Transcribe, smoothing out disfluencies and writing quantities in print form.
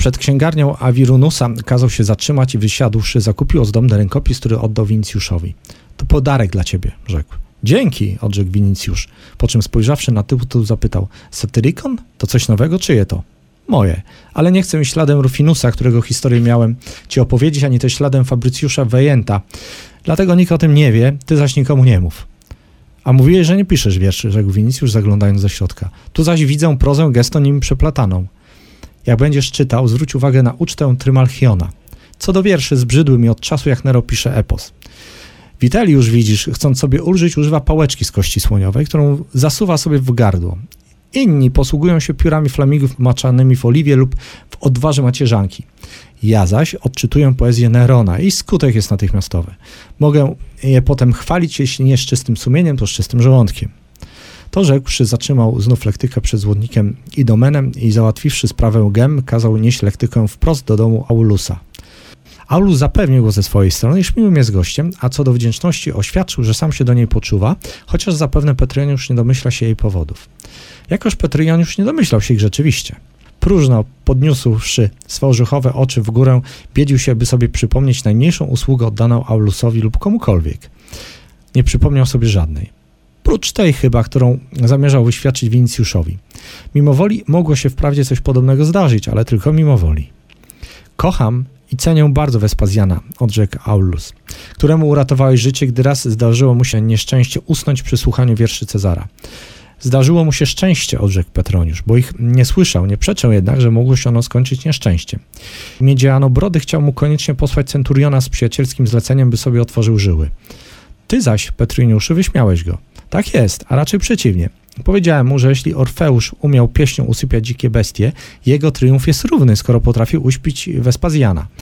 Przed księgarnią Awirunusa kazał się zatrzymać i wysiadłszy zakupił ozdobny rękopis, który oddał Winicjuszowi. To podarek dla ciebie, rzekł. Dzięki, odrzekł Winicjusz, po czym spojrzawszy na tytuł zapytał, Satyricon? To coś nowego, czyje to? Moje, ale nie chcę iść śladem Rufinusa, którego historię miałem ci opowiedzieć, ani też śladem Fabrycjusza Wejenta. Dlatego nikt o tym nie wie, ty zaś nikomu nie mów. A mówiłeś, że nie piszesz wierszy, rzekł Winicjusz, zaglądając do środka. Tu zaś widzę prozę gęsto nimi przeplataną. Jak będziesz czytał, zwróć uwagę na ucztę Trymalchiona. Co do wierszy, zbrzydły mi od czasu, jak Nero pisze epos. Witelliusz, widzisz, chcąc sobie ulżyć, używa pałeczki z kości słoniowej, którą zasuwa sobie w gardło. Inni posługują się piórami flamingów maczanymi w oliwie lub w odwarze macierzanki. Ja zaś odczytuję poezję Nerona i skutek jest natychmiastowy. Mogę je potem chwalić, jeśli nie z czystym sumieniem, to z czystym żołądkiem. To rzekłszy, zatrzymał znów lektykę przed złodnikiem Idomenem i załatwiwszy sprawę gem, kazał nieść lektykę wprost do domu Aulusa. Aulus zapewnił go ze swojej strony, iż miłym jest gościem, a co do wdzięczności oświadczył, że sam się do niej poczuwa, chociaż zapewne Petryoniusz nie domyśla się jej powodów. Jakoż Petryoniusz nie domyślał się ich rzeczywiście. Próżno podniósłszy swe orzech oczy w górę, biedił się, by sobie przypomnieć najmniejszą usługę oddaną Aulusowi lub komukolwiek. Nie przypomniał sobie żadnej. Prócz tej chyba, którą zamierzał wyświadczyć Winicjuszowi. Mimo woli mogło się wprawdzie coś podobnego zdarzyć, ale tylko mimo woli. Kocham i cenię bardzo Wespazjana, odrzekł Aulus, któremu uratowałeś życie, gdy raz zdarzyło mu się nieszczęście usnąć przy słuchaniu wierszy Cezara. Zdarzyło mu się szczęście, odrzekł Petroniusz, bo ich nie słyszał, nie przeczę jednak, że mogło się ono skończyć nieszczęściem. Miedziano Brody chciał mu koniecznie posłać centuriona z przyjacielskim zleceniem, by sobie otworzył żyły. Ty zaś, Petroniuszu, wyśmiałeś go. Tak jest, a raczej przeciwnie. Powiedziałem mu, że jeśli Orfeusz umiał pieśnią usypiać dzikie bestie, jego triumf jest równy, skoro potrafił uśpić Wespazjana.